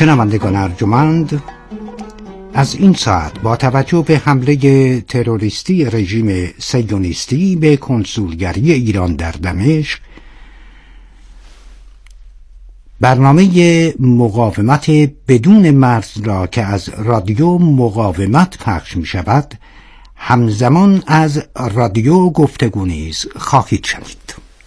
شنوندگان ارجمند، از این ساعت با توجه به حمله تروریستی رژیم صهیونیستی به کنسولگری ایران در دمشق، برنامه مقاومت بدون مرز را که از رادیو مقاومت پخش می شود همزمان از رادیو گفتگو نیز خواهید شنید.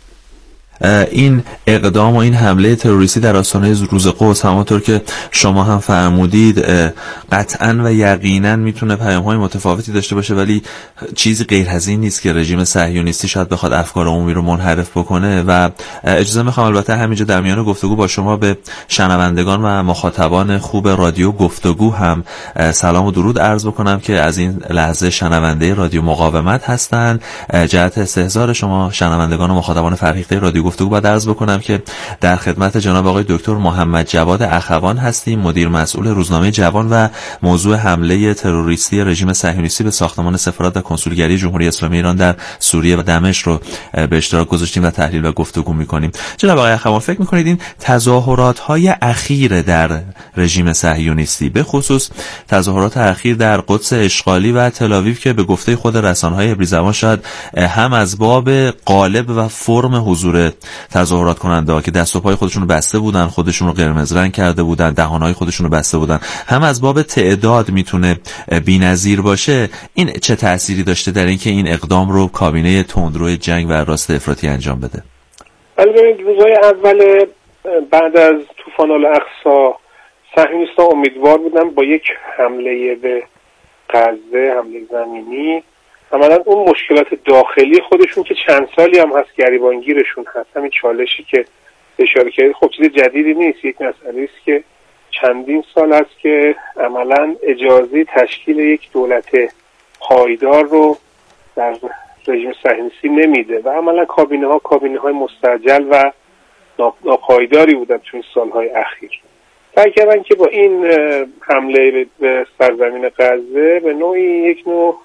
این اقدام و این حمله تروریستی در آستانه روز قدس، همانطور که شما هم فرمودید، قطعاً و یقیناً میتونه پیام‌های متفاوتی داشته باشه، ولی چیزی غیر از این نیست که رژیم صهیونیستی شاید بخواد افکار عمومی رو منحرف بکنه. و اجازه میخوام البته همینجا در میان گفتگو با شما به شنوندگان و مخاطبان خوب رادیو گفتگو هم سلام و درود عرض بکنم که از این لحظه شنونده رادیو مقاومت هستن. جهت استحضار شما شنوندگان و مخاطبان فرهیخته رادیو گفتگو باید عرض بکنم که در خدمت جناب آقای دکتر محمد جواد اخوان هستیم، مدیر مسئول روزنامه جوان، و موضوع حمله تروریستی رژیم صهیونیستی به ساختمان سفارت و کنسولگری جمهوری اسلامی ایران در سوریه و دمشق رو به اشتراک گذاشتیم و تحلیل و گفتگو می‌کنیم. جناب آقای اخوان، فکر می‌کنید این تظاهرات‌های اخیر در رژیم صهیونیستی، به خصوص تظاهرات اخیر در قدس اشغالی و تل‌آویو که به گفته خود رسانه‌های ابریزبان شاید هم از باب قالب و فرم حضور تظاهرات کننده که دست و پای خودشون رو بسته بودن، خودشون رو قرمز رنگ کرده بودن، دهانهای خودشون رو بسته بودن، هم از باب تعداد میتونه بی‌نظیر باشه، این چه تأثیری داشته در اینکه این اقدام رو کابینه تندروی جنگ و راست افراطی انجام بده؟ البته روزهای اول بعد از طوفان الاقصی صهیونیست‌ها امیدوار بودن با یک حمله به غزه، حمله زمینی، عملا اون مشکلات داخلی خودشون که چند سالی هم هست گریبانگیرشون هست، همین چالشی که اشاره کردید خب چیز جدیدی نیست، یک مسئله است که چندین سال است که عملا اجازه تشکیل یک دولت پایدار رو در رژیم صهیونیستی نمیده و عملا کابینه‌های مستعجل و ناپایداری بودن تو این سالهای اخیر. سعی کردن که با این حمله به سرزمین غزه به نوعی یک نوع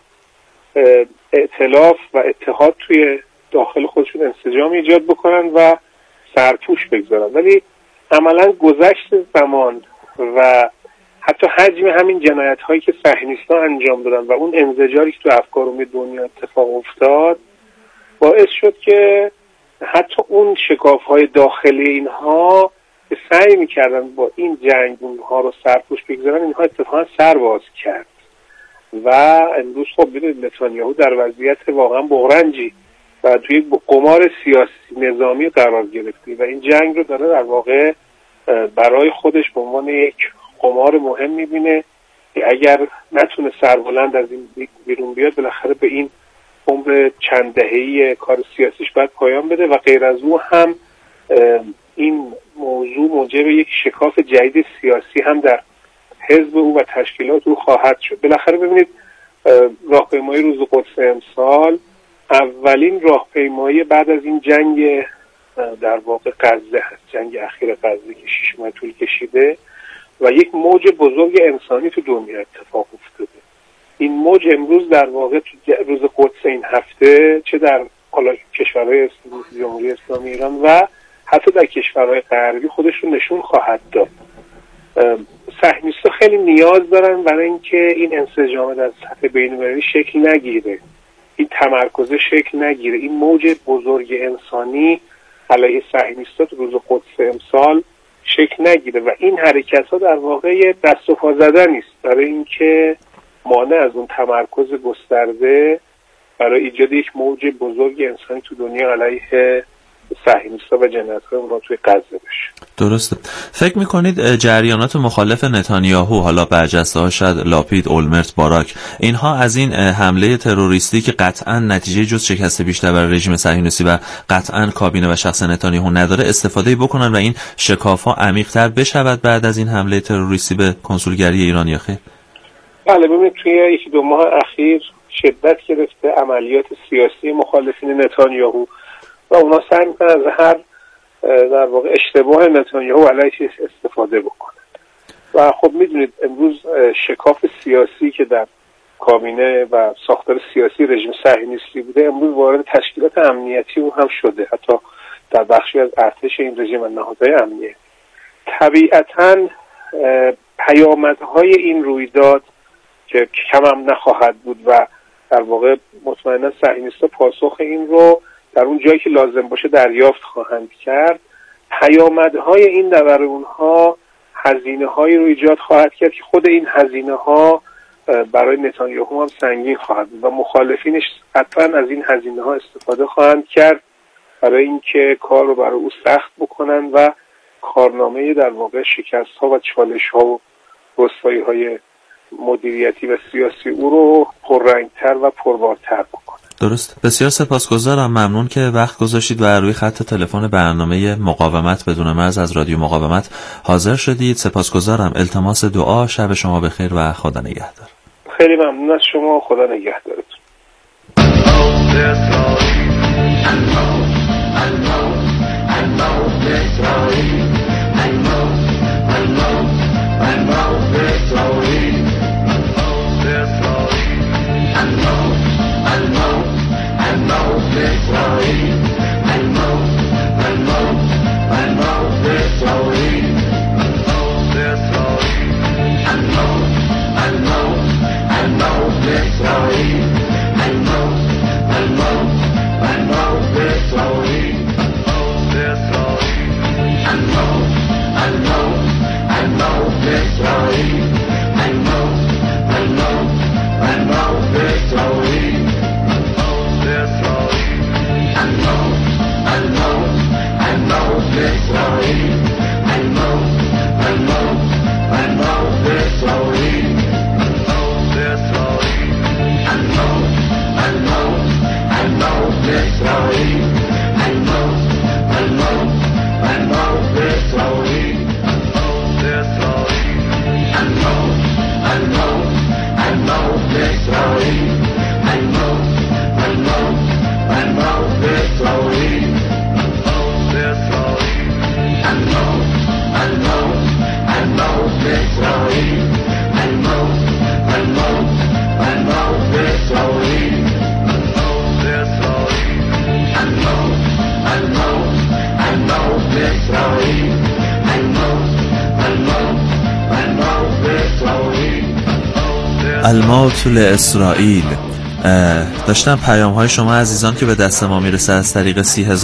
ائتلاف و اتحاد توی داخل خودشون انسجام ایجاد بکنن و سرپوش بگذارن، ولی عملا گذشت زمان و حتی حجم همین جنایت هایی که صهیونیست‌ها انجام دادن و اون انزجاری که تو افکار عمومی دنیا اتفاق افتاد باعث شد که حتی اون شکاف های داخلی اینها که سعی میکردن با این جنگ اونها رو سرپوش بگذارن، اینها اتفاقا سر باز کرد و امروز خب ببینید نتانیاهو در وضعیت واقعا بغرنجی و توی قمار سیاسی نظامی قرار گرفته و این جنگ رو داره در واقع برای خودش به عنوان یک قمار مهم میبینه که اگر نتونه سربلند از این بیرون بیاد بالاخره به این عمر چند دهه‌ای کار سیاسیش باید پایان بده و غیر از او هم این موضوع موجب یک شکاف جدید سیاسی هم در حزب او و تشکیلات او خواهد شد. بالاخره ببینید راهپیمایی روز قدس امسال اولین راهپیمایی بعد از این جنگ در واقع غزه هست، جنگ اخیر غزه که 6 ماه طول کشیده و یک موج بزرگ انسانی تو دنیا اتفاق افتاده. این موج امروز در واقع تو روز قدس این هفته چه در کشورهای جمهوری اسلامی ایران و حتی در کشورهای غربی خودش رو نشون خواهد داد. صهیونیست‌ها خیلی نیاز دارن برای اینکه این انسجام در سطح بین‌المللی شکل نگیره، این تمرکز شکل نگیره، این موج بزرگ انسانی علیه صهیونیست‌ها تو روز قدس امسال شکل نگیره و این حرکت‌ها در واقع دست و پا زدنی است برای اینکه مانع از اون تمرکز گسترده برای ایجاد یک موج بزرگ انسانی تو دنیا علیه صهیونیست‌ها و جنایت‌های اونها توی غزه بشه. درسته. فکر میکنید جریانات مخالف نتانیاهو، حالا برجسته‌ها شاید لاپید، اولمرت، باراک، اینها از این حمله تروریستی که قطعاً نتیجه جز شکست بیشتر برای رژیم صهیونیستی و قطعاً کابینه و شخص نتانیاهو نداره استفاده بکنن و این شکاف‌ها عمیق‌تر بشود بعد از این حمله تروریستی به کنسولگری ایران یا خیر؟ بله، ببینید توی یکی دو ماه اخیر شدت گرفته عملیات سیاسی مخالفین نتانیاهو و اونا سعی میکنن از هر در واقع اشتباه نتانیاهو علیهش استفاده بکنن و خب میدونید امروز شکاف سیاسی که در کابینه و ساختار سیاسی رژیم صهیونیستی بوده امروز وارد تشکیلات امنیتی او هم شده، حتی در بخشی از ارتش این رژیم و نهادهای امنیتی. طبیعتاً پیامدهای این رویداد که کم هم نخواهد بود و در واقع مطمئنا صهیونیست‌ها پاسخ این رو در اون جایی که لازم باشه دریافت خواهند کرد. پیامدهای این برای اونها هزینه‌هایی رو ایجاد خواهد کرد که خود این هزینه‌ها برای نتانیاهو هم سنگین خواهد بود و مخالفینش قطعا از این هزینه‌ها استفاده خواهند کرد برای اینکه کار رو برای او سخت بکنن و کارنامه در واقع شکست‌ها و چالش‌ها و رسوایی‌های مدیریتی و سیاسی او رو پررنگ‌تر و پربارتر بکنن. درست. بسیار سپاسگزارم، ممنون که وقت گذاشتید و روی خط تلفن برنامه مقاومت بدون مرز از رادیو مقاومت حاضر شدید. سپاسگزارم. التماس دعا. شب شما بخیر و خدا نگهدار. خیلی ممنون از شما. خدا نگهدارتون. الموت لاسرائیل. داشتم پیام های شما عزیزان که به دست ما میرسه از طریق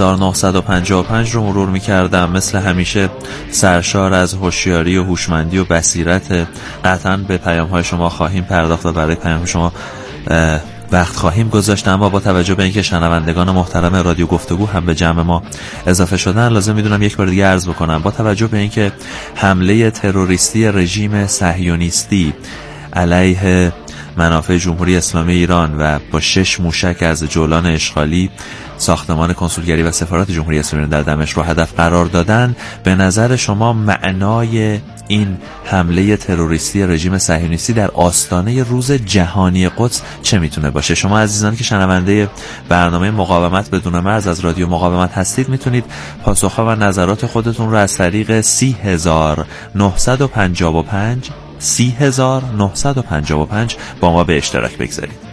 3955 رو مرور میکردم. مثل همیشه سرشار از هوشیاری و هوشمندی و بصیرت. قطعا به پیام های شما خواهیم پرداخت و برای پیام شما وقت خواهیم گذاشت، اما با توجه به اینکه شنوندگان محترم رادیو گفتگو هم به جمع ما اضافه شدن لازم میدونم یک بار دیگه عرض بکنم. با توجه به اینکه حمله تروریستی رژیم صهیونیستی علیه منافع جمهوری اسلامی ایران و با 6 موشک از جولان اشغالی ساختمان کنسولگری و سفارت جمهوری اسلامی در دمشق رو هدف قرار دادن، به نظر شما معنای این حمله تروریستی رژیم صهیونیستی در آستانه روز جهانی قدس چه میتونه باشه؟ شما عزیزان که شنونده برنامه مقاومت بدون مرز از رادیو مقاومت هستید میتونید پاسخها و نظرات خودتون رو از طریق 3955 با ما به اشتراک بگذارید.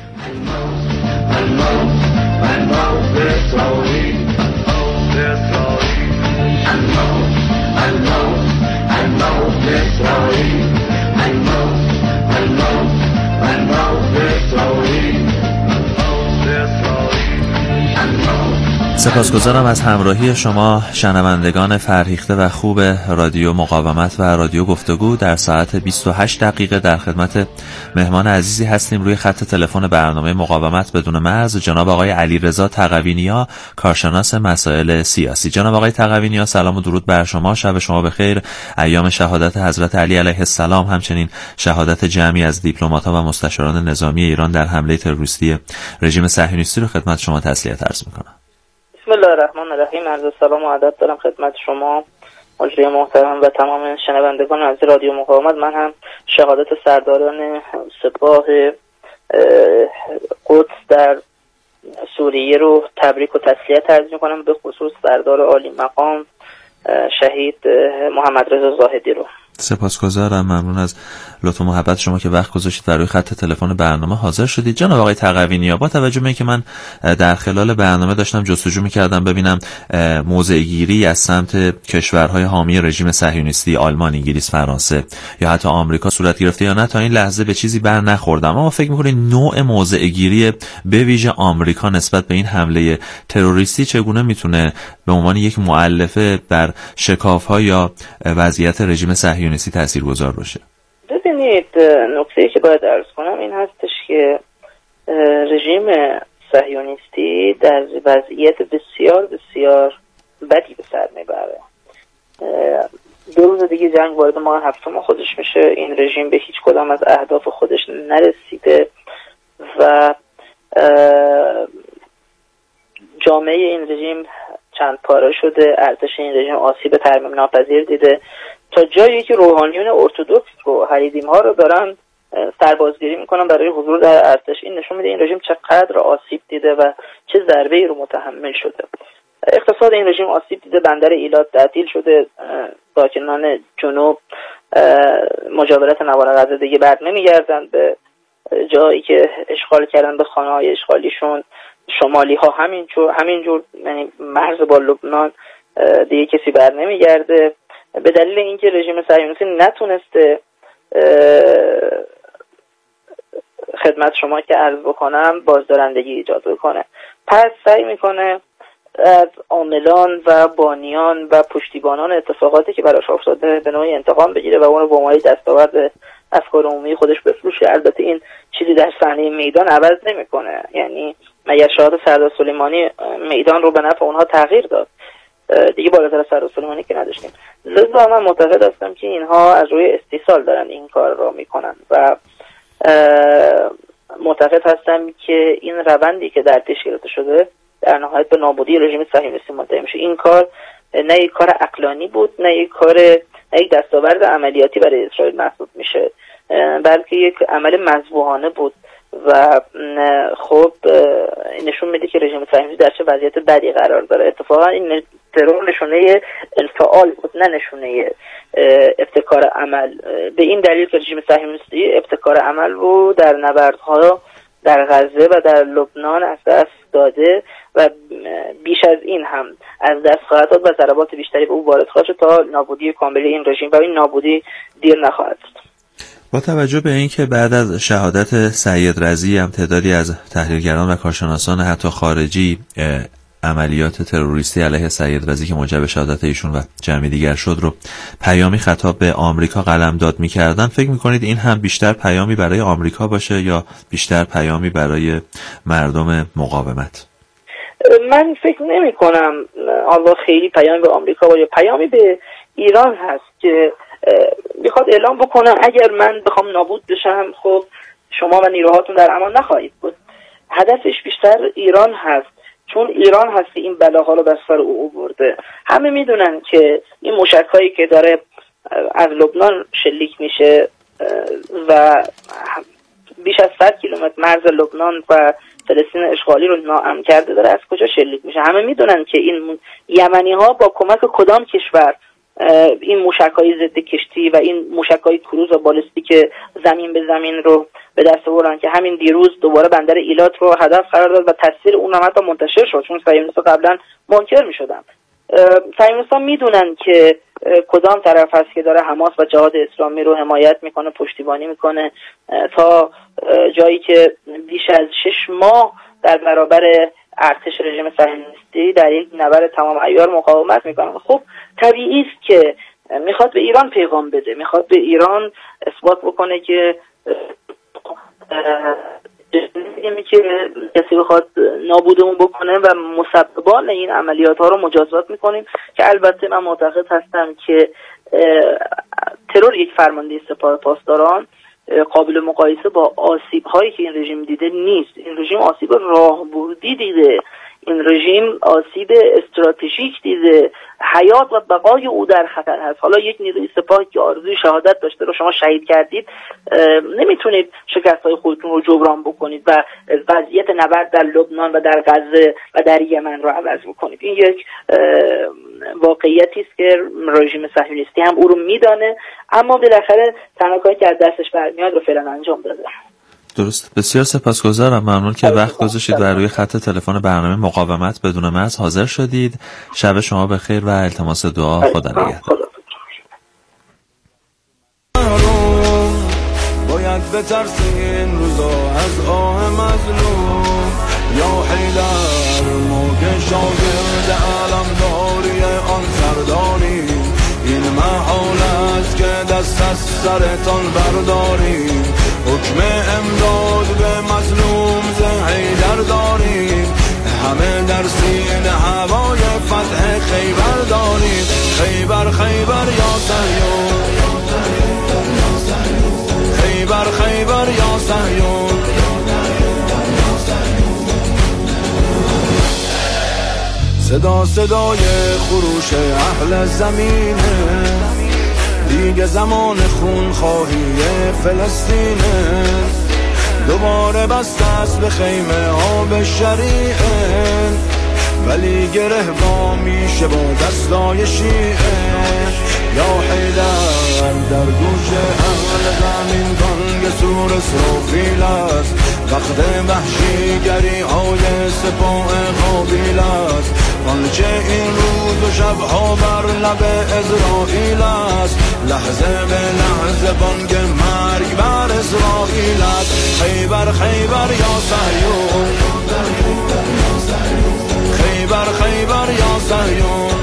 سپاسگزارم از همراهی شما شنوندگان فرهیخته و خوب رادیو مقاومت و رادیو گفتگو. در ساعت 28 دقیقه در خدمت مهمان عزیزی هستیم روی خط تلفن برنامه مقاومت بدون مرز، جناب آقای علیرضا تقوی‌نیا، کارشناس مسائل سیاسی. جناب آقای تقوی‌نیا، سلام و درود بر شما. شب شما بخیر. ایام شهادت حضرت علی علیه السلام، همچنین شهادت جمعی از دیپلمات‌ها و مستشاران نظامی ایران در حمله تروریستی رژیم صهیونیستی رو خدمت شما تسلیت عرض می‌کنم. بسم الله الرحمن الرحیم. عرض سلام و ادب دارم خدمت شما مجری محترم و تمام شنوندگان از رادیو مقاومت. من هم شهادت سرداران سپاه قدس در سوریه رو تبریک و تسلیت عرض می‌کنم، به خصوص سردار عالی مقام شهید محمد رضا زاهدی رو. سپاسگزارم، ممنون از لطف و محبت شما که وقت گذاشتید برای خط تلفن برنامه حاضر شدید. جناب آقای تقوی، با توجه به اینکه من در خلال برنامه داشتم جستجو می‌کردم ببینم موضع‌گیری از سمت کشورهای حامی رژیم صهیونیستی، آلمان، انگلیس، فرانسه یا حتی آمریکا صورت گرفته یا نه، تا این لحظه به چیزی بر نخوردم. اما فکر می‌کنید نوع موضع‌گیری به ویژه آمریکا نسبت به این حمله تروریستی چگونه میتونه به عنوان یک مؤلفه بر شکاف‌ها یا وضعیت رژیم صهیونیستی تاثیرگذار باشه؟ ببینید، نکته‌ای که باید عرض کنم این هستش که رژیم صهیونیستی در وضعیت بسیار بسیار بدی به سر میبره. 2 روز دیگه جنگ وارد ماه هفتم خودش میشه. این رژیم به هیچ کدام از اهداف خودش نرسیده و جامعه این رژیم چند پاره شده. ارتش این رژیم آسیب ترمیم ناپذیر دیده، تا جایی که روحانیون ارتدوکس رو، حریدیم ها رو دارن سربازگیری میکنن برای حضور در ارتش. این نشون میده این رژیم چقدر آسیب دیده و چه ضربه‌ای رو متحمل شده. اقتصاد این رژیم آسیب دیده، بندر ایلات تعطیل شده، ساکنان جنوب مجاورت نوار غزه دیگه بر نمیگردن به جایی که اشغال کردن، به خانه‌های اشغالیشون. شمالی ها همینجور، یعنی مرز با لبنان دیگه کسی بر نمیگرده، به دلیل اینکه رژیم صهیونیستی نتونسته خدمت شما که عرض بکنم بازدارندگی ایجاد بکنه. پس سعی میکنه از عاملان و بانیان و پشتیبانان اتفاقاتی که براش افتاده به نوعی انتقام بگیره و اونو به عنوان دستاورد افکار عمومی خودش بفروشه. البته این چیزی در صحنه میدان عوض نمیکنه، یعنی مگر شهادت سردار سلیمانی میدان رو به نفع اونها تغییر داد؟ دیگه بالاتر از سردار سلیمانی که نداشتیم. لذا من معتقد هستم که اینها از روی استیصال دارن این کار رو میکنن و معتقد هستم که این روندی که در پیش گرفته شده در نهایت به نابودی رژیم صهیونیستی منتهی میشه. این کار نه یک کار عقلانی بود، نه یک دستاورد عملیاتی برای اسرائیل محسوب میشه، بلکه یک عمل مذبوحانه بود و خب نشون میده که رژیم صهیونیستی در چه وضعیت بدی قرار داره. اتفاقا این ترور نشونه انفعال بود، نه نشونه ابتکار عمل. به این دلیل که رژیم صهیونیستی ابتکار عمل رو در نبردها در غزه و در لبنان از دست داده و بیش از این هم از دست خواهد داد و ضربات بیشتری به او وارد خواهد شد تا نابودی کامل این رژیم و این نابودی دیر نخواهد شد. با توجه به اینکه بعد از شهادت سید رضی هم تعدادی از تحلیلگران و کارشناسان حتی خارجی عملیات تروریستی علیه سید رضی که موجب شهادت ایشون و جمعی دیگر شد رو پیامی خطاب به آمریکا قلمداد می‌کردن، فکر می‌کنید این هم بیشتر پیامی برای آمریکا باشه یا بیشتر پیامی برای مردم مقاومت؟ من فکر نمی‌کنم الله خیلی پیامی به آمریکا باشه. پیامی به ایران هست که میخواد اعلام بکنه اگر من بخوام نابود بشم خب شما و نیروهاتون در امان نخواهید بود. هدفش بیشتر ایران هست، چون ایران هست که این بلاها رو بر سر او آورده. همه میدونن که این موشک‌هایی که داره از لبنان شلیک میشه و بیش از 100 کیلومتر مرز لبنان و فلسطین اشغالی رو ناامن کرده، داره از کجا شلیک میشه. همه میدونن که این یمنی‌ها با کمک کدام کشور این موشک‌های ضد کشتی و این موشک‌های کروز و بالستیک زمین به زمین رو به دست آوردن که همین دیروز دوباره بندر ایلات رو هدف قرار داد و تاثیر اون هم حتی منتشر شد، چون صهیونیست‌ها قبلا منکر می‌شدن. صهیونیست‌ها میدونن که کدام طرف هست که داره حماس و جهاد اسلامی رو حمایت میکنه، پشتیبانی میکنه، تا جایی که بیش از 6 ماه در برابر ارتش رژیم صهیونیستی در این نبرد تمام عیار مقاومت میکنن. خب طبیعی است که میخواد به ایران پیغام بده، میخواد به ایران اثبات بکنه که که کسی بخواد نابودمون بکنه و مسببان این عملیات ها رو مجازات میکنیم، که البته من معتقد هستم که ترور یک فرمانده سپاه پاسداران قابل مقایسه با آسیب هایی که این رژیم دیده نیست. این رژیم آسیب راهبردی دیده، این رژیم آسیب استراتژیک دیده، حیات و بقای او در خطر هست. حالا یک نیروی سپاه که آرزوی شهادت داشته رو شما شهید کردید، نمیتونید شکست‌های خودتون رو جبران بکنید و وضعیت نبرد در لبنان و در غزه و در یمن رو عوض بکنید. این یک واقعیتی است که رژیم صهیونیستی هم او رو میدانه، اما بالاخره تنها کاری که از دستش برمیاد رو فعلا انجام داده. درست. بسیار سپاسگزارم، ممنون که وقت گذاشتید و روی خط تلفن برنامه مقاومت بدون مرز حاضر شدید. شب شما بخیر و التماس دعا. خدا نگهدار. باید بترسی این روزا از آه مظلوم، یا حیدر ما که شاگرد علمداری آن سرداری، این محال است که دست از سرتان برداریم، حکم امداد به مظلوم ز حیدر داریم، همه در سینه هوای فتح خیبر داریم. خیبر خیبر یا صهیون، خیبر خیبر یا صهیون، صدا صدای خروش اهل زمینه، دیگه زمان خونخواهی فلسطینه، دوباره بست است به خیمه آب شریعه، ولی گره با میشه با دستای شیعه. یا حیدر در گوش اهل زمین گنگ سور اسرافیل است، وقت وحشیگری های سپاه قابیل است، آنچه این روز و شبها بر لب اسرائیل است، لحظه به لحظه بانگ مرگ بر اسرائیل است. خیبر خیبر یا صهیون، خیبر خیبر یا صهیون،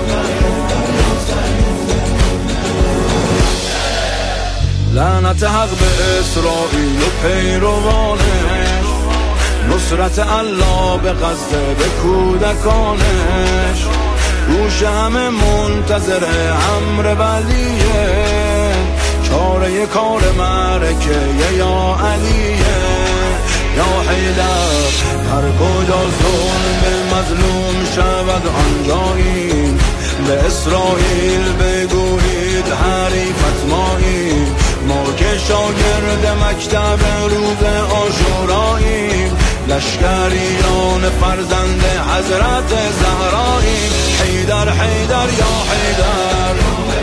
لعنت حق به اسرائیل و پیروانش، نصرت الله به غزه به کودکانش، گوش همه منتظر امر ولیه، چاره کار معرکه یا علیه. یا حیدر هر کجا ظلم به مظلوم شود آنجاییم، به اسرائیل بگویید حریفت ماییم، ما که شاگرد مکتب روز عاشوراییم، لشکریان فرزند حضرت زهراییم. حیدر حیدر یا حیدر،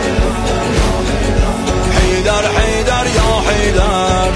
حیدر حیدر یا حیدر.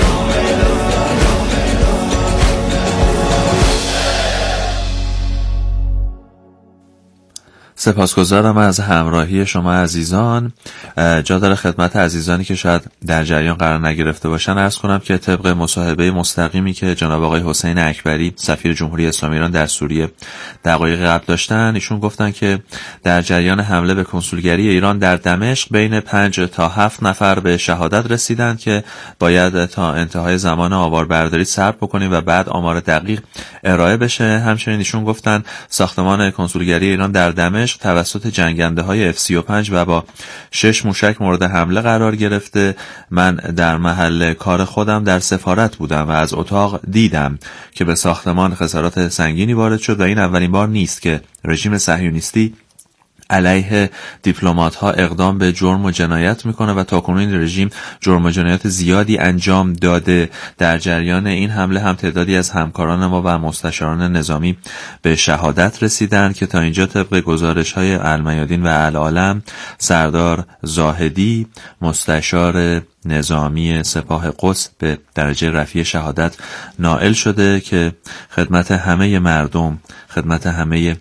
سپاسگزارم از همراهی شما عزیزان. جا داره خدمت عزیزانی که شاید در جریان قرار نگرفته باشن عرض کنم که طبق مصاحبه مستقیمی که جناب آقای حسین اکبری سفیر جمهوری اسلامی ایران در سوریه دقایق قبل داشتن، ایشون گفتن که در جریان حمله به کنسولگری ایران در دمشق بین 5 تا 7 نفر به شهادت رسیدند که باید تا انتهای زمان آواربرداری صبر بکنیم و بعد آمار دقیق ارائه بشه. همچنین ایشون گفتن ساختمان کنسولگری ایران در دمشق توسط جنگنده‌های F-35 و با 6 موشک مورد حمله قرار گرفته. من در محل کار خودم در سفارت بودم و از اتاق دیدم که به ساختمان خسارات سنگینی وارد شد و این اولین بار نیست که رژیم صهیونیستی علیه دیپلمات‌ها اقدام به جرم و جنایت میکنه و تاکنون این رژیم جرم و جنایت زیادی انجام داده. در جریان این حمله هم تعدادی از همکاران ما و مستشاران نظامی به شهادت رسیدن که تا اینجا طبق گزارش‌های المیادین و العالم سردار زاهدی مستشار نظامی سپاه قدس به درجه رفیع شهادت نائل شده که خدمت همه مردم، خدمت همه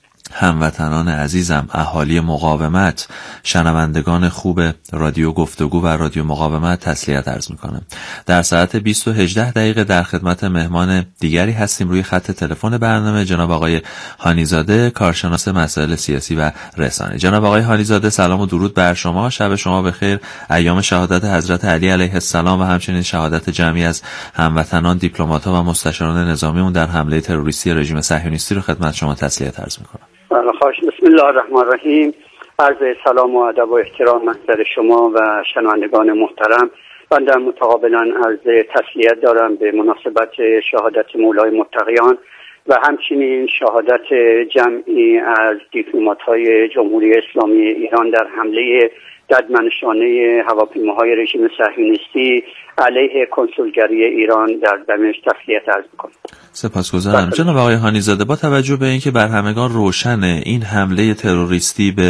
هموطنان عزیزم، اهالی مقاومت، شنوندگان خوب رادیو گفتگو و رادیو مقاومت تسلیت عرض میکنم. در ساعت 20:18 در خدمت مهمان دیگری هستیم روی خط تلفن برنامه، جناب آقای هانیزاده، کارشناس مسائل سیاسی و رسانه. جناب آقای هانیزاده، سلام و درود بر شما، شب شما بخیر. ایام شهادت حضرت علی علیه السلام و همچنین شهادت جمعی از هموطنان، دیپلمات‌ها و مستشاران نظامیمون در حمله تروریستی رژیم صهیونیستی رو خدمت شما تسلیت عرض میکنم. بسم الله الرحمن الرحیم. عرض سلام و ادب و احترام محضر شما و شنوندگان محترم. بنده متقابلا عرض تسلیت دارم به مناسبت شهادت مولای متقیان و همچنین شهادت جمعی از دیپلمات‌های جمهوری اسلامی ایران در حمله ددمنشانه هواپیماهای رژیم صهیونیستی علیه کنسولگری ایران در دمشق تسلیت عرض می‌کنم. سپاسگزارم. جناب آقای هانیزاده، با توجه به اینکه بر همگان روشنه این حمله تروریستی به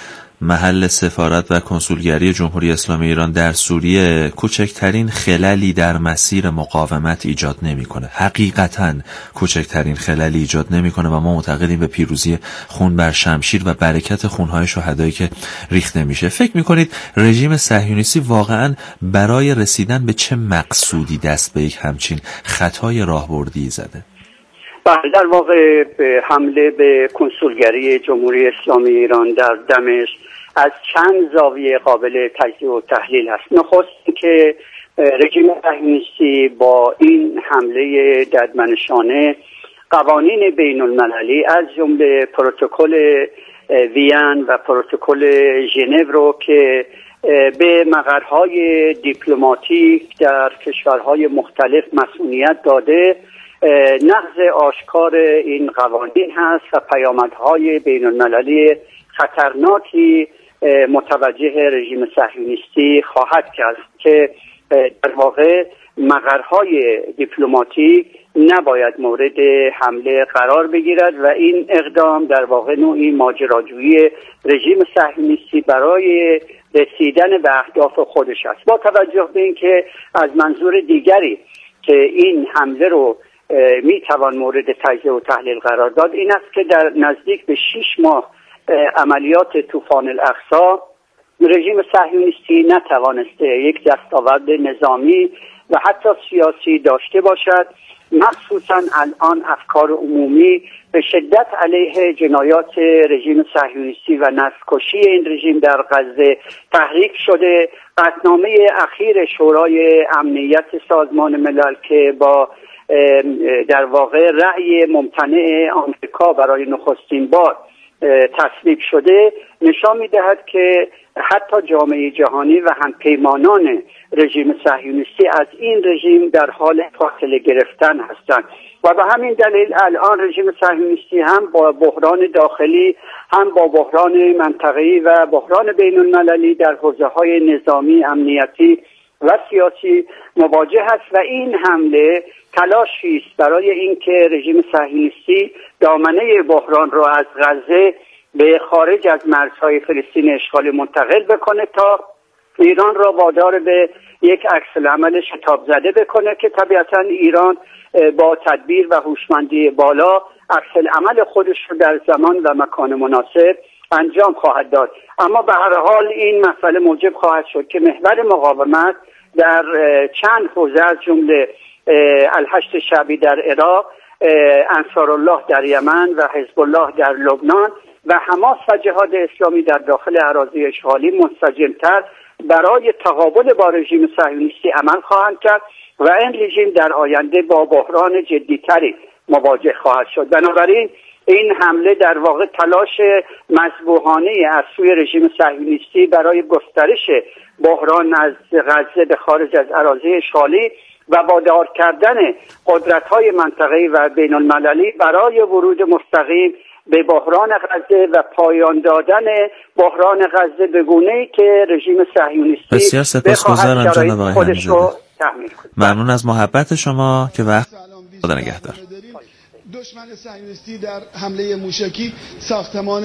محل سفارت و کنسولگری جمهوری اسلامی ایران در سوریه کوچکترین خللی در مسیر مقاومت ایجاد نمی‌کنه. حقیقتاً کوچکترین خللی ایجاد نمی‌کنه و ما معتقدیم به پیروزی خون بر شمشیر و برکت خون‌های شهدایی که ریخته میشه. فکر می‌کنید رژیم صهیونیستی واقعاً برای رسیدن به چه مقصودی دست به یک همچین خطای راهبردی زده؟ در واقع حمله به کنسولگری جمهوری اسلامی ایران در دمشق از چند زاویه قابل تجزیه و تحلیل است. نخست که رژیم صهیونیستی با این حمله ددمنشانه قوانین بین المللی از جمله پروتکل وین و پروتکل ژنو رو که به مقرهای دیپلماتیک در کشورهای مختلف مسئولیت داده نقض آشکار این قوانین هست و پیامدهای بین المللی خطرناکی متوجه رژیم صهیونیستی خواهد کرد که در واقع مقرهای دیپلماتیک نباید مورد حمله قرار بگیرد و این اقدام در واقع نوعی ماجراجویی رژیم صهیونیستی برای رسیدن به اهداف خودش است. با توجه به اینکه از منظور دیگری که این حمله رو میتوان مورد تجزیه و تحلیل قرار داد این است که در نزدیک به 6 ماه عملیات طوفان الاقصی رژیم صهیونیستی نتوانسته یک دستاورد نظامی و حتی سیاسی داشته باشد. مخصوصا الان افکار عمومی به شدت علیه جنایات رژیم صهیونیستی و نسل‌کشی این رژیم در غزه تحریک شده. قطعنامه اخیر شورای امنیت سازمان ملل که با در واقع رأی ممتنع آمریکا برای نخستین بار تصویب شده نشان می‌دهد که حتی جامعه جهانی و همپیمانان رژیم صهیونیستی از این رژیم در حال فاصله گرفتن هستند و به همین دلیل الان رژیم صهیونیستی هم با بحران داخلی هم با بحران منطقه‌ای و بحران بین المللی در حوزه‌های نظامی، امنیتی و سیاسی مواجه است و این حمله تلاشی است برای اینکه رژیم صهیونیستی دامنه بحران را از غزه به خارج از مرزهای فلسطین اشغالی منتقل بکنه تا ایران را وادار به یک عکس‌العمل شتاب زده بکنه که طبیعتاً ایران با تدبیر و هوشمندی بالا عکس‌العمل خودش رو در زمان و مکان مناسب انجام خواهد داد. اما به هر حال این مسئله موجب خواهد شد که محور مقاومت در چند حوزه از جمله الحشد شعبی در عراق، انصارالله در یمن و حزب الله در لبنان و حماس و جهاد اسلامی در داخل اراضی اشغالی منسجم‌تر برای تقابل با رژیم صهیونیستی عمل خواهند کرد و این رژیم در آینده با بحران جدی‌تری مواجه خواهد شد. بنابراین این حمله در واقع تلاش مذبوحانه از سوی رژیم صهیونیستی برای گسترش بحران از غزه به خارج از اراضی اشغالی و وادار کردن قدرت‌های منطقه‌ای و بین‌المللی برای ورود مستقیم به بحران غزه و پایان دادن بحران غزه به گونه‌ای که رژیم صهیونیستی بسیار سپاسگزارم جناب آقای هانیزاده. ممنون از محبت شما که وقت خدا نگهدار. دشمن صهیونیستی در حمله موشکی ساختمان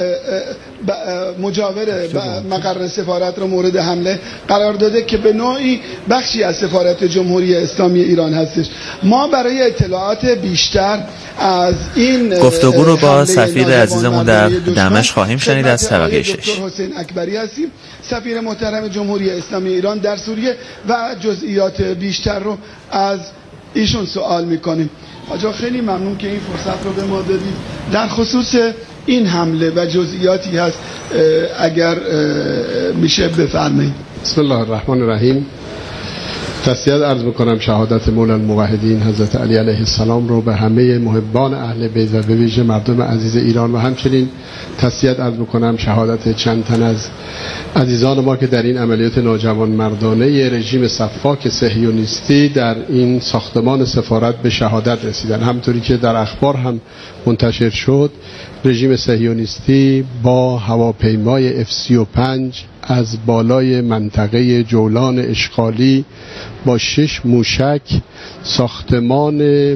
مجاور مقر سفارت را مورد حمله قرار داده که به نوعی بخشی از سفارت جمهوری اسلامی ایران هستش. ما برای اطلاعات بیشتر از این گفتگو رو با سفیر عزیزمون در دمشق خواهیم شنید از طبقه 6. دکتر حسین اکبری هستیم، سفیر محترم جمهوری اسلامی ایران در سوریه و جزئیات بیشتر رو از ایشون سوال میکنیم. آجا خیلی ممنون که این فرصت رو به ما دادید. در خصوص این حمله و جزئیاتی هست اگر میشه بفرمایید. بسم الله الرحمن الرحیم. تسلیت عرض بکنم شهادت مولا الموحدین حضرت علی علیه السلام رو به همه محبان اهل بیت و به ویژه مردم عزیز ایران و همچنین تسلیت عرض بکنم شهادت چند تن از عزیزان ما که در این عملیات ناجوانمردانه رژیم سفاک صهیونیستی در این ساختمان سفارت به شهادت رسیدن. همونطوری که در اخبار هم منتشر شد، رژیم صهیونیستی با هواپیمای F-35 از بالای منطقه جولان اشغالی با 6 موشک ساختمان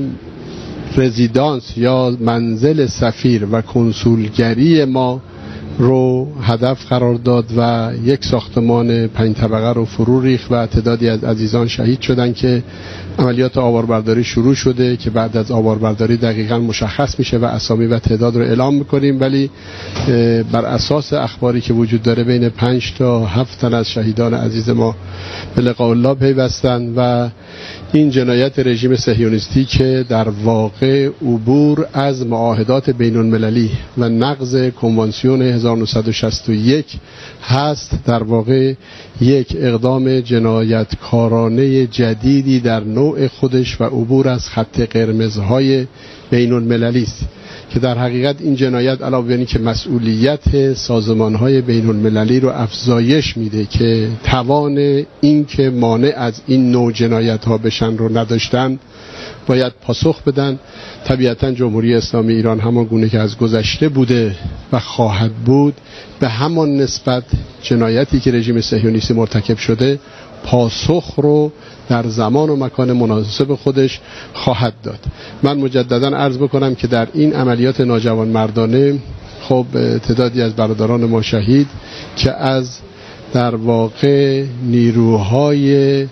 رزیدانس یا منزل سفیر و کنسولگری ما رو هدف قرار داد و یک ساختمان 5 طبقه رو فرو ریخت و تعدادی از عزیزان شهید شدن که عملیات آواربرداری شروع شده که بعد از آواربرداری دقیقاً مشخص میشه و اسامی و تعداد رو اعلام میکنیم، ولی بر اساس اخباری که وجود داره بین 5 تا 7 تن از شهیدان عزیز ما به لقاء الله پیوستن و این جنایت رژیم صهیونیستی که در واقع عبور از معاهدات بین المللی و نقض کنوانسیون 1961 هست، در واقع یک اقدام جنایتکارانه جدیدی در نوع خودش و عبور از خط قرمزهای بین المللی است که در حقیقت این جنایت علاوه بر اینکه مسئولیت سازمانهای بین المللی رو افزایش میده که توان این که مانع از این نوع جنایت ها بشن رو نداشتن، باید پاسخ بدن. طبیعتا جمهوری اسلامی ایران همان گونه که از گذشته بوده و خواهد بود به همان نسبت جنایتی که رژیم صهیونیستی مرتکب شده پاسخ رو در زمان و مکان مناسب خودش خواهد داد. من مجددا عرض بکنم که در این عملیات ناجوانمردانه خب تعدادی از برادران ما شهید که از در واقع نیروهای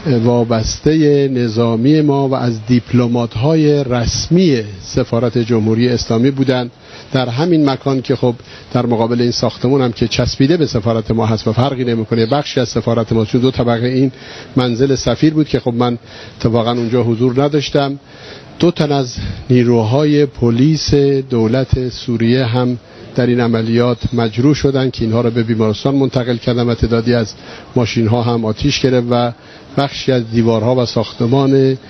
وابسته نظامی ما و از دیپلمات‌های رسمی سفارت جمهوری اسلامی بودند در همین مکان که خب در مقابل این ساختمون هم که چسبیده به سفارت ما هست و فرقی نمی‌کنه، بخشی از سفارت ما، چون 2 طبقه این منزل سفیر بود که خب من اتفاقا اونجا حضور نداشتم. 2 تن از نیروهای پلیس دولت سوریه هم در این عملیات مجروح شدند که اینها را به بیمارستان منتقل کردن و تعدادی از ماشین‌ها هم آتش گرفت و بخشی از دیوارها و ساختمان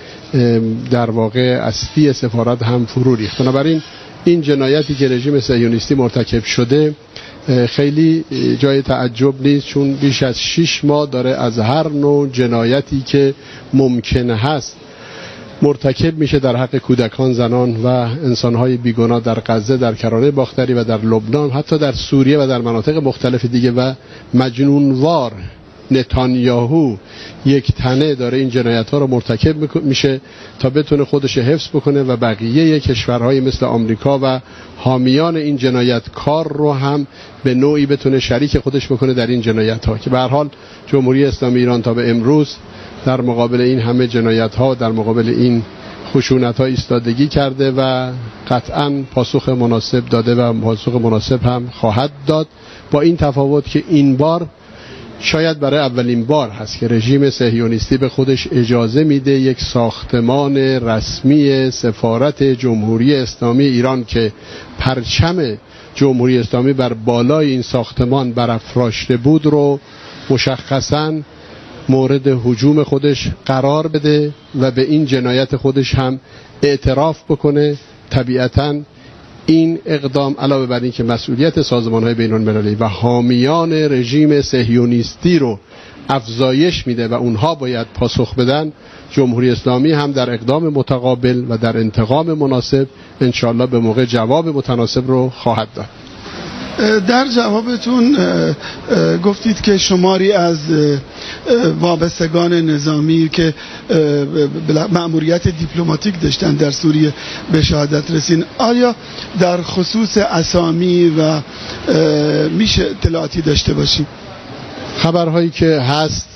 در واقع اصلی سفارت هم فرو ریخت. بنابراین این جنایتی که رژیم صهیونیستی مرتکب شده خیلی جای تعجب نیست، چون بیش از 6 ماه داره از هر نوع جنایتی که ممکن هست مرتکب میشه در حق کودکان، زنان و انسانهای بیگناه در غزه، در کرانه باختری و در لبنان، حتی در سوریه و در مناطق مختلف دیگه. و مجنونوار نتانیاهو یک تنه داره این جنایت ها رو مرتکب میشه تا بتونه خودش حفظ بکنه و بقیه کشورهای مثل آمریکا و حامیان این جنایتکار رو هم به نوعی بتونه شریک خودش بکنه در این جنایت ها، که به هر حال جمهوری اسلامی ایران تا به امروز در مقابل این همه جنایت ها، در مقابل این خشونت ها ایستادگی کرده و قطعا پاسخ مناسب داده و پاسخ مناسب هم خواهد داد، با این تفاوت که این بار شاید برای اولین بار هست که رژیم صهیونیستی به خودش اجازه میده یک ساختمان رسمی سفارت جمهوری اسلامی ایران که پرچم جمهوری اسلامی بر بالای این ساختمان برافراشته بود رو مشخصاً مورد هجوم خودش قرار بده و به این جنایت خودش هم اعتراف بکنه. طبیعتاً این اقدام علاوه بر این که مسئولیت سازمان‌های بین‌المللی و حامیان رژیم صهیونیستی رو افزایش میده و اونها باید پاسخ بدن، جمهوری اسلامی هم در اقدام متقابل و در انتقام مناسب انشالله به موقع جواب متناسب رو خواهد داد. در جوابتون گفتید که شماری از وابستگان نظامی که مأموریت دیپلماتیک داشتن در سوریه به شهادت رسین. آیا در خصوص اسامی و میشه اطلاعاتی داشته باشیم؟ خبرهایی که هست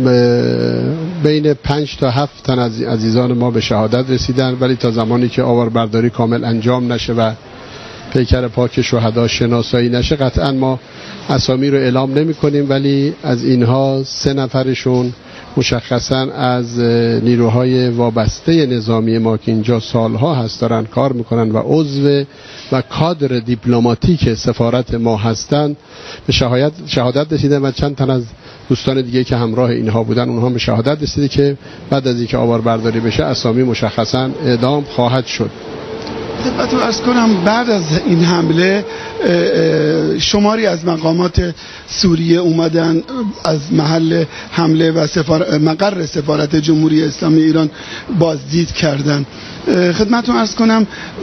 بین 5 تا 7 تن از عزیزان ما به شهادت رسیدن، ولی تا زمانی که آواربرداری کامل انجام نشه و پیکر پاک شهدا شناسایی نشه قطعا ما اسامی رو اعلام نمی کنیم، ولی از اینها 3 نفرشون مشخصا از نیروهای وابسته نظامی ما که اینجا سالها هست دارن کار میکنن و عضو و کادر دیپلماتیک سفارت ما هستند به شهادت رسیدن و چند تن از دوستان دیگه که همراه اینها بودن اونها به شهادت رسیده که بعد از اینکه آوار برداری بشه اسامی مشخصا اعدام خواهد شد. خدمتتون عرض کنم بعد از این حمله شماری از مقامات سوریه اومدن از محل حمله و مقر سفارت جمهوری اسلامی ایران بازدید کردن. خدمتتون عرض کنم